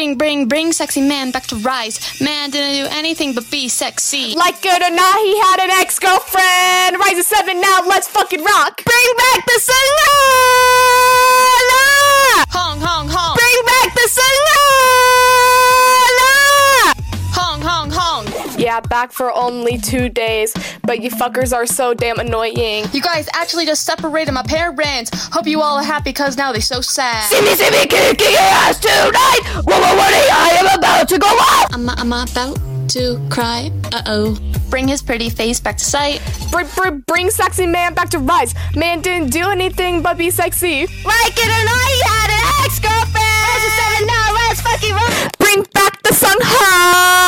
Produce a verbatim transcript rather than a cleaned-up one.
bring, bring, bring sexy man back to rise. Man didn't do anything but be sexy. Like it or not, he had an ex-girlfriend. Rise of seven now, let's fucking rock. Bring back the sun. Hong, hong, hong. Bring back the sun. Hong, hong, hong. Yeah, back for only two days, but you fuckers are so damn annoying. You guys actually just separated my parents. Hope you all are happy cause now they're so sad. See me, see me kicking your ass tonight. Whoa, whoa, whoa, I am about to go off. I'm, I'm about to cry. Uh-oh. Bring his pretty face back to sight. Bring, bring, bring sexy man back to rise. Man didn't do anything but be sexy. Like it or not, he had an ex-girlfriend. Rise of seven now, let's fucking rock. Bring back the sun.